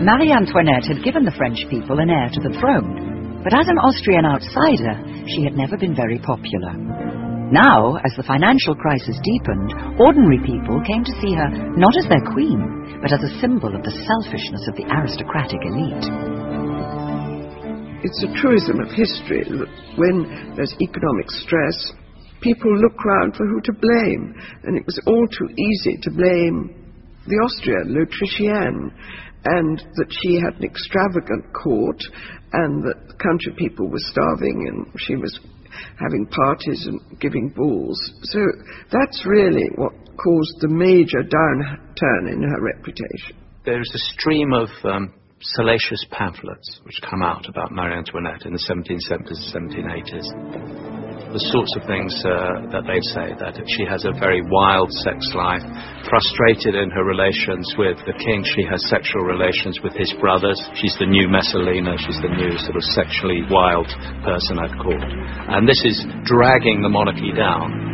Marie Antoinette had given the French people an heir to the throne, but as an Austrian outsider, she had never been very popular. Now, as the financial crisis deepened, ordinary people came to see her not as their queen, but as a symbol of the selfishness of the aristocratic elite. It's a truism of history that when there's economic stress, people look round for who to blame, and it was all too easy to blame the Austrian, l'Autrichienne, and that she had an extravagant court, and that the country people were starving, and she was having parties and giving balls. So that's really what caused the major downturn in her reputation. There is a stream of salacious pamphlets which come out about Marie Antoinette in the 1770s and 1780s. The sorts of things that they say, that she has a very wild sex life, frustrated in her relations with the king. She has sexual relations with his brothers. She's the new Messalina. She's the new sort of sexually wild person at court. And this is dragging the monarchy down.